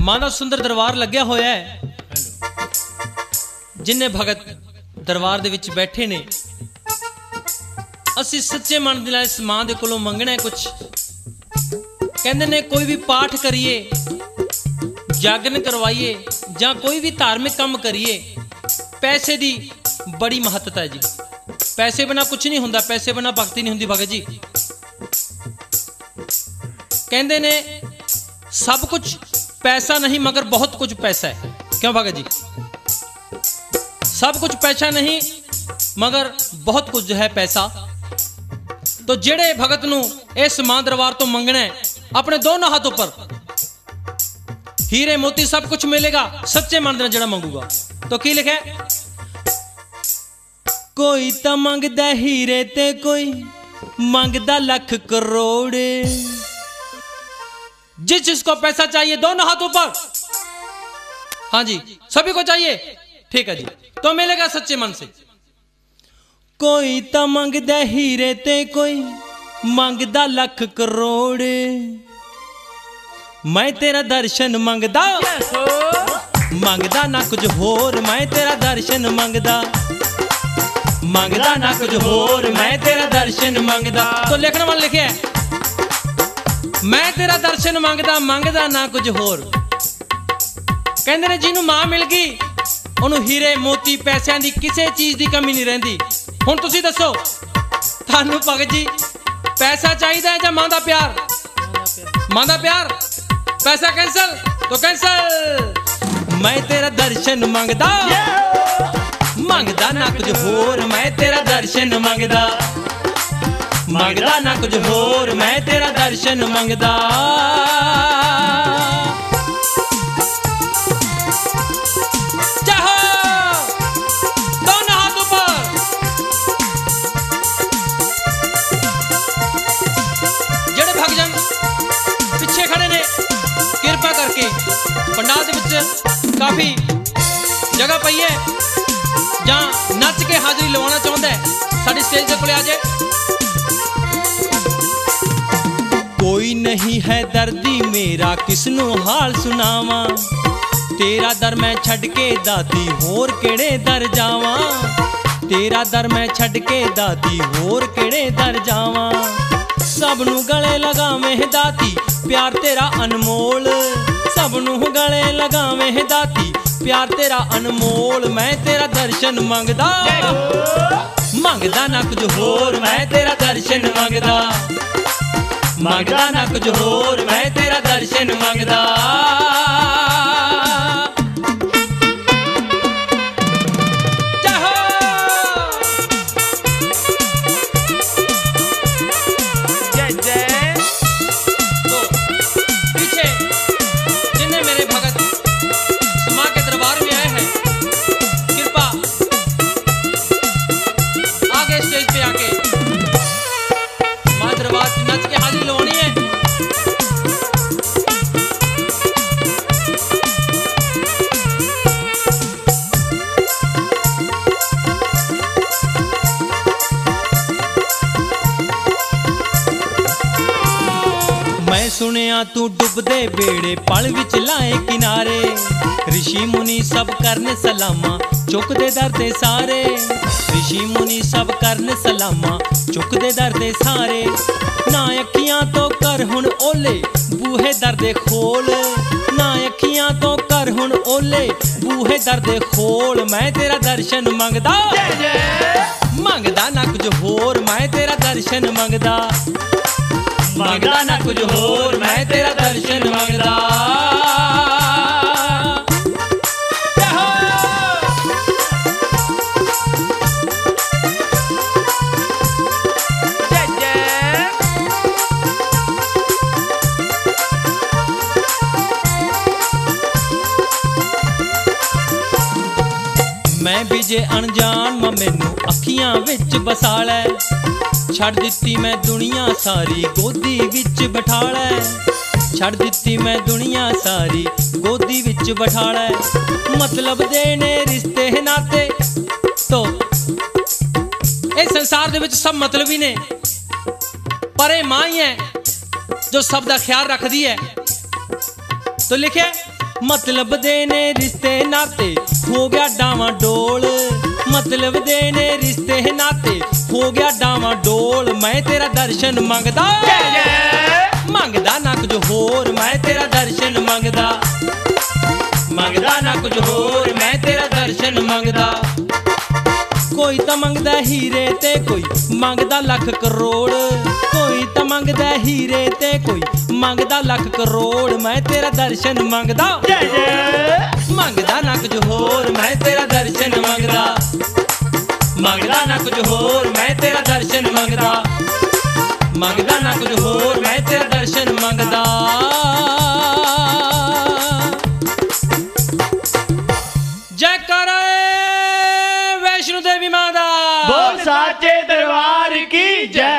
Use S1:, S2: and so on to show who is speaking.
S1: मां दा सुंदर दरबार लग्या होया है। जिन्ने भगत दरबार दे विच बैठे ने, असी सच्चे मन दे नाल इस मां दे कोलों मंगना है कुछ। कहंदे ने कोई भी पाठ करिए, जागरण करवाइए जां कोई भी धार्मिक काम करिए, पैसे दी बड़ी महत्ता है जी। पैसे बिना कुछ नहीं हुंदा, पैसे बिना भगती नहीं हुंदी भगत जी। कहंदे ने सब कुछ पैसा नहीं मगर बहुत कुछ पैसा है। क्यों भगत जी? सब कुछ पैसा नहीं मगर बहुत कुछ जो है पैसा। तो जेड़े भगत नू इस मां दरबार तो मंगना है, अपने दोनों हाथों पर हीरे मोती सब कुछ मिलेगा सच्चे मन दे जेड़ा मंगूगा। तो की लिखे? कोई तो मंगदा हीरे ते कोई मंगदा लाख करोड़। जिस जिसको पैसा चाहिए दोनों हाथों पर, हाँ जी सभी को चाहिए, ठीक है जी, तो मिलेगा सच्चे मन से। कोई तो मंगदा हीरे ते कोई मंगदा लाख करोड़। मैं तेरा दर्शन मंगदा, मंगदा ना कुछ होर। मैं तेरा दर्शन मंगदा, मंगदा ना कुछ होर। मैं तेरा दर्शन मंगदा। तो लिखने वाले लिखे है, मैं तेरा दर्शन मंगदा, मंगदा ना कुछ होर। कहंदे ने जिन्हों मां मिल गई उन्होंने हीरे मोती पैसों की किसी चीज की कमी नहीं रहिंदी। हुण तुसीं दसो थानू भगत जी पैसा चाहिए है या मां दा प्यार? मां दा प्यार। पैसा कैंसल तो कैंसल। मैं तेरा दर्शन मंगदा, मंगदा ना कुछ होर। मैं तेरा दर्शन मंगदा, मंगदा ना कुछ होर। मैं तेरा दर्शन मंगदा। चाहो दोनों हाथ ऊपर। जेड़े भगजन पिछे खड़े ने कृपा करके पंडाल दे विच काफी जगह पई है, जहां नच के हाजरी लवाना चाहता है साडी स्टेज दे कोले आ जाए। कोई नहीं है दर्दी मेरा किसनू हाल सुनावा। तेरा दर मैं छड़ के दाती होर केड़े दर जावा। तेरा दर मैं छड़ के दाती होर केड़े दर जावा। सबनू गले लगावें दाती प्यार तेरा अनमोल। सबनू गले लगावें दाती प्यार तेरा अनमोल। मैं तेरा दर्शन मंगदा, मंगदा ना कुछ होर। मैं तेरा दर्शन मंगदा, मंगदा ना कुछ होर। मैं तेरा दर्शन मंगदा। सुनिया तू डुबदे बेड़े पल विच लाए किनारे। ऋषि मुनि सब करन सलामा चुकदे दर दे सारे। ऋषि मुनि सब करन सलामा चुकदे दर दे सारे। ना अखियां तो कर हुण ओले बूहे दर दे खोल। ना अखियां तो कर हुण ओले बूहे दर दे खोल। मैं तेरा दर्शन मंगदा, मंगदा ना कुछ होर। मैं तेरा दर्शन मंगदा, मंगदा ना कुछ होर। मैं तेरा दर्शन मंगदा। मैं भी जे अनजान मां मैनू अखियां विच बसा लै। छड़ दित्ती मैं दुनिया सारी गोदी विच बिठा लै। छड़ दित्ती मैं दुनिया सारी गोदी विच बिठा लै। मतलब देने रिश्ते नाते तो इस संसार दे विच सब मतलब ही ने, पर मां ही है जो सब दा ख्याल रखदी है। तो लिखे मतलब दे ने रिश्ते नाते हो गया डावा डोल, मतलब दे ने रिश्ते नाते हो गया डावा डोल। मैं तेरा दर्शन मंगदा, मंगदा ना कुछ होर, मैं तेरा दर्शन मंगदा, मंगदा ना कुछ होर, मैं तेरा दर्शन मंगदा। कोई तो मंगदा हीरे ते कोई मंगदा लख करोड़, कोई तो मंगदा हीरे ते कोई मंगदा लख करोड़। मैं तेरा दर्शन मंगदा, मंगदा ना कुछ होर, मैं तेरा दर्शन मंगदा, मंगदा ना कुछ होर, मैं तेरा दर्शन मंगदा, मंगदा ना कुछ होर, मैं तेरा दर्शन मंगदा।
S2: बोल साचे दरबार की जय।